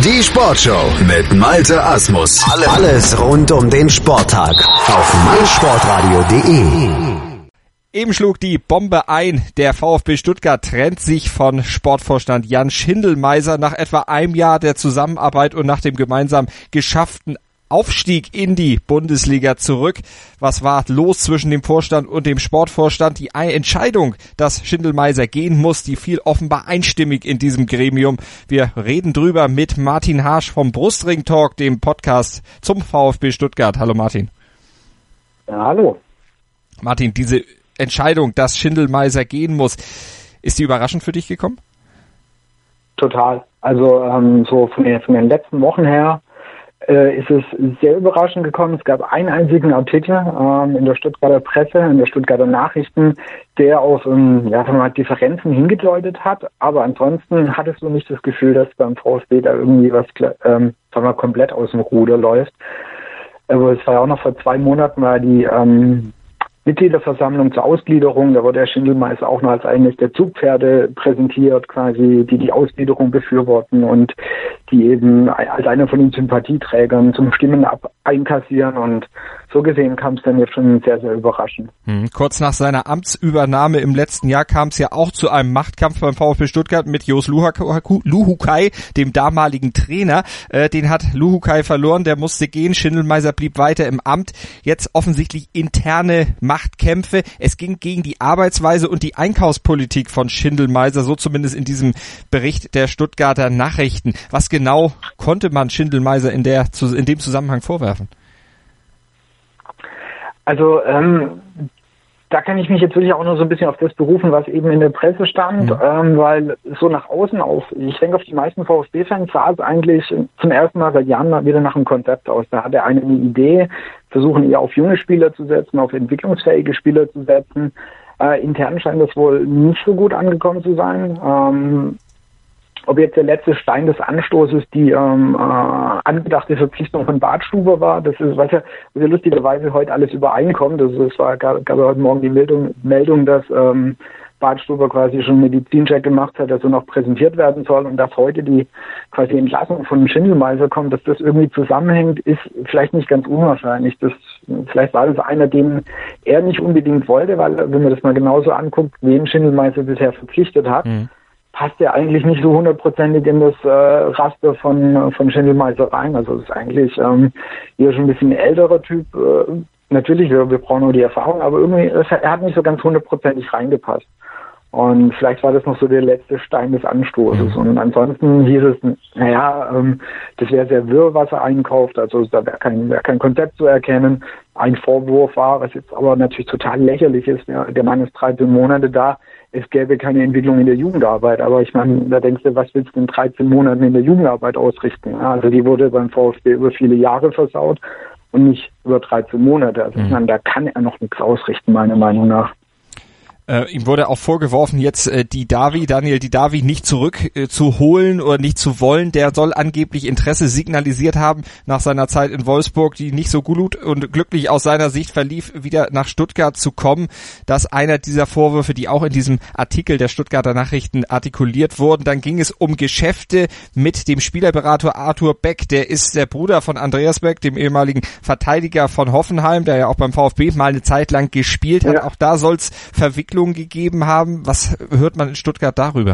Die Sportshow mit Malte Asmus. Alles rund um den Sporttag auf meinsportradio.de. Eben schlug die Bombe ein. Der VfB Stuttgart trennt sich von Sportvorstand Jan Schindelmeiser nach etwa einem Jahr der Zusammenarbeit und nach dem gemeinsam geschafften Aufstieg in die Bundesliga zurück. Was war los zwischen dem Vorstand und dem Sportvorstand? Die Entscheidung, dass Schindelmeiser gehen muss, die fiel offenbar einstimmig in diesem Gremium. Wir reden drüber mit Martin Harsch vom Brustring Talk, dem Podcast zum VfB Stuttgart. Hallo Martin. Ja, hallo. Martin, diese Entscheidung, dass Schindelmeiser gehen muss, ist die überraschend für dich gekommen? Total. Also so von den letzten Wochen her ist es sehr überraschend gekommen. Es gab einen einzigen Artikel in der Stuttgarter Presse, in der Stuttgarter Nachrichten, der auf Differenzen hingedeutet hat. Aber ansonsten hattest du nicht das Gefühl, dass beim VfB da irgendwie was komplett aus dem Ruder läuft. Also es war ja auch noch vor 2 Monaten war die Mitgliederversammlung zur Ausgliederung, da wurde der Schindelmeister auch noch als eines der Zugpferde präsentiert, quasi, die Ausgliederung befürworten und die eben als einer von den Sympathieträgern zum Stimmen einkassieren, und so gesehen kam es dann jetzt schon sehr, sehr überraschend. Kurz nach seiner Amtsübernahme im letzten Jahr kam es ja auch zu einem Machtkampf beim VfB Stuttgart mit Jos Luhukay, dem damaligen Trainer. Den hat Luhukay verloren, der musste gehen, Schindelmeiser blieb weiter im Amt. Jetzt offensichtlich interne Machtkämpfe. Es ging gegen die Arbeitsweise und die Einkaufspolitik von Schindelmeiser, so zumindest in diesem Bericht der Stuttgarter Nachrichten. Was genau konnte man Schindelmeiser in dem Zusammenhang vorwerfen? Also da kann ich mich jetzt wirklich auch noch so ein bisschen auf das berufen, was eben in der Presse stand, weil so nach außen ich denke, auf die meisten VfB-Fans sah es eigentlich zum ersten Mal seit Jahren mal wieder nach einem Konzept aus. Da hat der eine Idee, versuchen eher auf junge Spieler zu setzen, auf entwicklungsfähige Spieler zu setzen. Intern scheint das wohl nicht so gut angekommen zu sein. Ob jetzt der letzte Stein des Anstoßes die angedachte Verpflichtung von Bartstuber war, das ist, was ja lustigerweise heute alles übereinkommt. Gab heute Morgen die Meldung, dass Bartstuber quasi schon einen Medizincheck gemacht hat, dass er noch präsentiert werden soll, und dass heute die quasi Entlassung von Schindelmeiser kommt, dass das irgendwie zusammenhängt, ist vielleicht nicht ganz unwahrscheinlich. Vielleicht war das einer, den er nicht unbedingt wollte, weil, wenn man das mal genauso anguckt, wen Schindelmeiser bisher verpflichtet hat, passt ja eigentlich nicht so 100%ig in das Raster von Schindelmeiser rein. Also es ist eigentlich eher schon ein bisschen ein älterer Typ. Natürlich, wir brauchen nur die Erfahrung, aber irgendwie, er hat nicht so ganz 100%ig reingepasst. Und vielleicht war das noch so der letzte Stein des Anstoßes. Und ansonsten hieß es, das wäre sehr wirr, was er einkauft. Also da wäre kein Konzept zu erkennen. Ein Vorwurf war, was jetzt aber natürlich total lächerlich ist, der Mann ist 13 Monate da, es gäbe keine Entwicklung in der Jugendarbeit. Aber ich meine, da denkst du, was willst du in 13 Monaten in der Jugendarbeit ausrichten? Also die wurde beim VfB über viele Jahre versaut und nicht über 13 Monate. Also ich meine, da kann er noch nichts ausrichten, meiner Meinung nach. Ihm wurde auch vorgeworfen, jetzt Daniel Didavi nicht zu holen oder nicht zu wollen. Der soll angeblich Interesse signalisiert haben nach seiner Zeit in Wolfsburg, die nicht so gut und glücklich aus seiner Sicht verlief, wieder nach Stuttgart zu kommen. Das ist einer dieser Vorwürfe, die auch in diesem Artikel der Stuttgarter Nachrichten artikuliert wurden. Dann ging es um Geschäfte mit dem Spielerberater Arthur Beck. Der ist der Bruder von Andreas Beck, dem ehemaligen Verteidiger von Hoffenheim, der ja auch beim VfB mal eine Zeit lang gespielt hat. Ja. Auch da soll es Verwicklungen gegeben haben. Was hört man in Stuttgart darüber?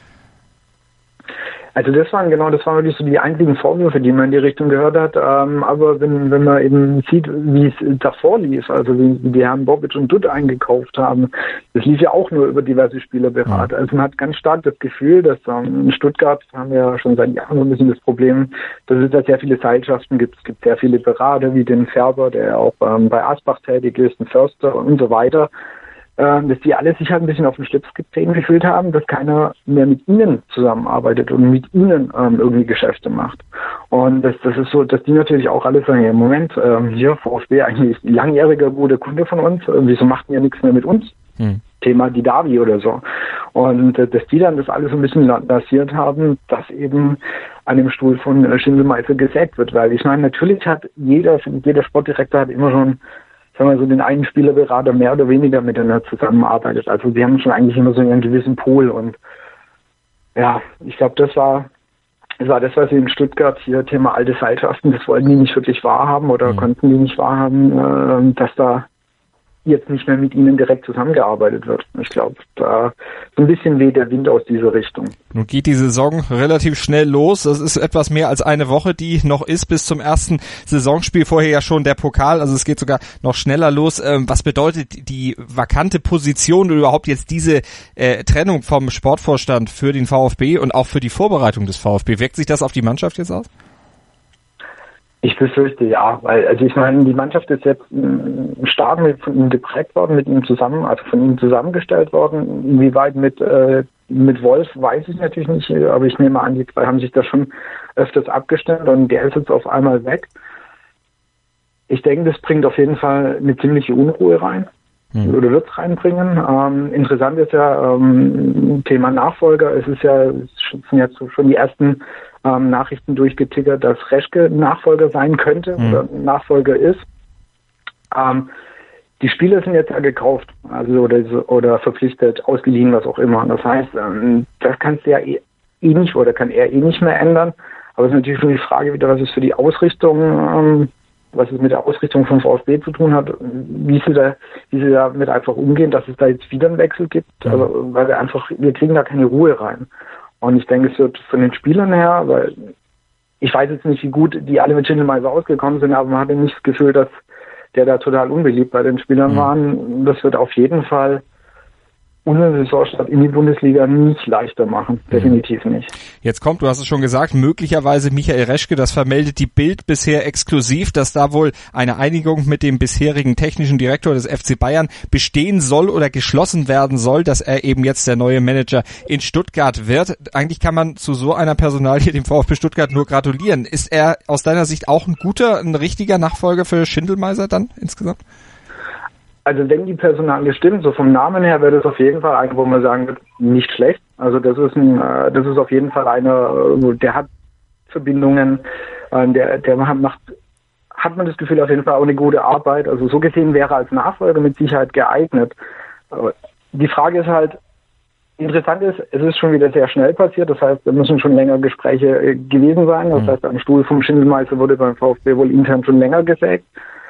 Also das waren wirklich so die einzigen Vorwürfe, die man in die Richtung gehört hat. Aber wenn man eben sieht, wie es davor lief, also wie die Herren Bobic und Dutt eingekauft haben, das lief ja auch nur über diverse Spielerberater. Also man hat ganz stark das Gefühl, dass in Stuttgart haben wir ja schon seit Jahren so ein bisschen das Problem, dass es da sehr viele Seilschaften gibt. Es gibt sehr viele Berater wie den Färber, der auch bei Asbach tätig ist, den Förster und so weiter. Dass die alle sich halt ein bisschen auf den Schlips getreten gefühlt haben, dass keiner mehr mit ihnen zusammenarbeitet und mit ihnen irgendwie Geschäfte macht. Und das ist so, dass die natürlich auch alle sagen, ja, Moment, hier VfB eigentlich ein langjähriger guter Kunde von uns, wieso macht ihr nichts mehr mit uns? Thema Didavi oder so. Und dass die dann das alles so ein bisschen lanciert haben, dass eben an dem Stuhl von Schindelmeiser gesägt wird. Weil ich meine, natürlich hat jeder Sportdirektor hat immer schon, sagen wir so, den einen Spielerberater mehr oder weniger miteinander zusammenarbeitet. Also sie haben schon eigentlich immer so einen gewissen Pool, und ja, ich glaube, das war es war das, was sie in Stuttgart hier Thema alte Seilschaften, das wollten die nicht wirklich wahrhaben oder konnten die nicht wahrhaben, dass da jetzt nicht mehr mit ihnen direkt zusammengearbeitet wird. Ich glaube, da so ein bisschen weht der Wind aus dieser Richtung. Nun geht die Saison relativ schnell los. Das ist etwas mehr als eine Woche, die noch ist bis zum ersten Saisonspiel. Vorher ja schon der Pokal, also es geht sogar noch schneller los. Was bedeutet die vakante Position oder überhaupt jetzt diese Trennung vom Sportvorstand für den VfB und auch für die Vorbereitung des VfB? Wirkt sich das auf die Mannschaft jetzt aus? Ich befürchte ja, weil, also ich meine, die Mannschaft ist jetzt stark von ihm geprägt worden, mit ihm zusammen, also von ihm zusammengestellt worden. Inwieweit mit Wolf, weiß ich natürlich nicht, aber ich nehme an, die zwei haben sich da schon öfters abgestimmt und der ist jetzt auf einmal weg. Ich denke, das bringt auf jeden Fall eine ziemliche Unruhe rein. Oder wird es reinbringen. Interessant ist ja Thema Nachfolger. Es sind jetzt schon die ersten Nachrichten durchgetickert, dass Reschke Nachfolger sein könnte oder Nachfolger ist. Die Spieler sind jetzt ja gekauft, also oder verpflichtet, ausgeliehen, was auch immer. Das heißt, das kannst du ja nicht oder kann er nicht mehr ändern. Aber es ist natürlich schon die Frage wieder, was es für die Ausrichtung was es mit der Ausrichtung vom VfB zu tun hat, wie sie damit einfach umgehen, dass es da jetzt wieder einen Wechsel gibt, also, weil wir kriegen da keine Ruhe rein. Und ich denke, es wird von den Spielern her, weil ich weiß jetzt nicht, wie gut die alle mit Schindelmeiser ausgekommen sind, aber man hatte nicht das Gefühl, dass der da total unbeliebt bei den Spielern waren. Das wird auf jeden Fall unsere Saisonstart in die Bundesliga nicht leichter machen. Definitiv nicht. Jetzt kommt, du hast es schon gesagt, möglicherweise Michael Reschke, das vermeldet die Bild bisher exklusiv, dass da wohl eine Einigung mit dem bisherigen technischen Direktor des FC Bayern bestehen soll oder geschlossen werden soll, dass er eben jetzt der neue Manager in Stuttgart wird. Eigentlich kann man zu so einer Personalie dem VfB Stuttgart nur gratulieren. Ist er aus deiner Sicht auch ein richtiger Nachfolger für Schindelmeiser dann insgesamt? Also wenn die Personalie stimmt, so vom Namen her wäre das auf jeden Fall einer, wo man sagen wird, nicht schlecht. Also das ist auf jeden Fall einer, der hat Verbindungen, der macht, hat man das Gefühl, auf jeden Fall auch eine gute Arbeit. Also so gesehen wäre er als Nachfolger mit Sicherheit geeignet. Aber die Frage ist halt, interessant ist, es ist schon wieder sehr schnell passiert. Das heißt, da müssen schon länger Gespräche gewesen sein. Das heißt, am Stuhl vom Schindelmeister wurde beim VfB wohl intern schon länger gesägt.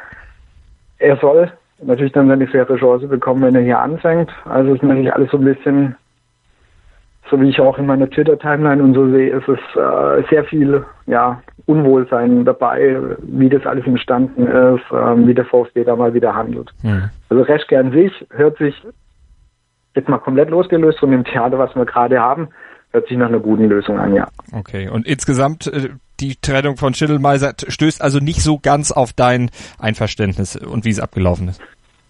Er soll natürlich dann seine faire Chance bekommen, wenn er hier anfängt. Also ist natürlich alles so ein bisschen, so wie ich auch in meiner Twitter-Timeline und so sehe, ist es sehr viel Unwohlsein dabei, wie das alles entstanden ist, wie der VfB da mal wieder handelt. Also Reschke an sich hört sich jetzt mal komplett losgelöst von dem Theater, was wir gerade haben, hört sich nach einer guten Lösung an, ja. Okay, und insgesamt die Trennung von Schindelmeiser stößt also nicht so ganz auf dein Einverständnis und wie es abgelaufen ist.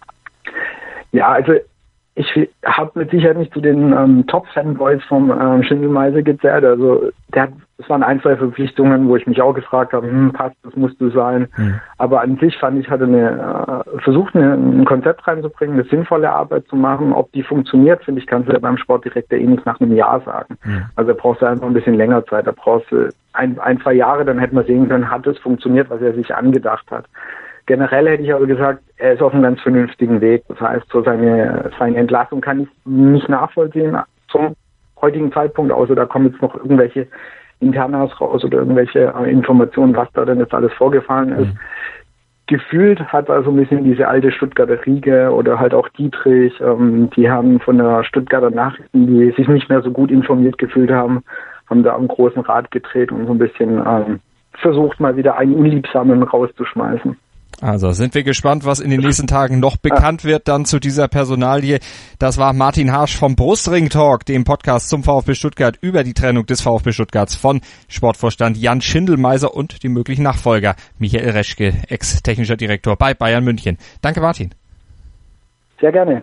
Ja, also ich habe mit Sicherheit nicht zu den Top-Fanboys vom Schindelmeiser gezählt. Also es waren ein, zwei Verpflichtungen, wo ich mich auch gefragt habe, passt, das musste sein. Aber an sich fand ich, hat er versucht, ein Konzept reinzubringen, eine sinnvolle Arbeit zu machen. Ob die funktioniert, finde ich, kannst du ja beim Sportdirektor nicht nach einem Jahr sagen. Also da brauchst du einfach ein bisschen länger Zeit. Da brauchst du ein, 2 Jahre, dann hätte man sehen können, hat es funktioniert, was er sich angedacht hat. Generell hätte ich aber gesagt, er ist auf einem ganz vernünftigen Weg. Das heißt, so seine Entlassung kann ich nicht nachvollziehen zum heutigen Zeitpunkt, außer da kommen jetzt noch irgendwelche Internas raus oder irgendwelche Informationen, was da denn jetzt alles vorgefallen ist. Gefühlt hat also ein bisschen diese alte Stuttgarter Riege oder halt auch Dietrich, die haben von der Stuttgarter Nachrichten, die sich nicht mehr so gut informiert gefühlt haben da am großen Rad gedreht und so ein bisschen versucht, mal wieder einen Unliebsamen rauszuschmeißen. Also sind wir gespannt, was in den nächsten Tagen noch bekannt wird dann zu dieser Personalie. Das war Martin Harsch vom Brustring Talk, dem Podcast zum VfB Stuttgart über die Trennung des VfB Stuttgarts von Sportvorstand Jan Schindelmeiser und die möglichen Nachfolger Michael Reschke, Ex-technischer Direktor bei Bayern München. Danke, Martin. Sehr gerne.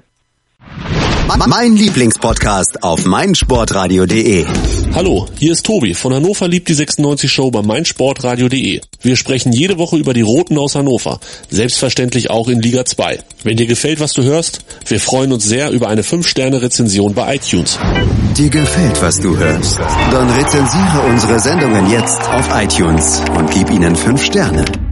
Mein Lieblingspodcast auf meinsportradio.de. Hallo, hier ist Tobi von Hannover liebt die 96 Show bei meinsportradio.de. Wir sprechen jede Woche über die Roten aus Hannover, selbstverständlich auch in Liga 2. Wenn dir gefällt, was du hörst, wir freuen uns sehr über eine 5-Sterne-Rezension bei iTunes. Dir gefällt, was du hörst? Dann rezensiere unsere Sendungen jetzt auf iTunes und gib ihnen 5 Sterne.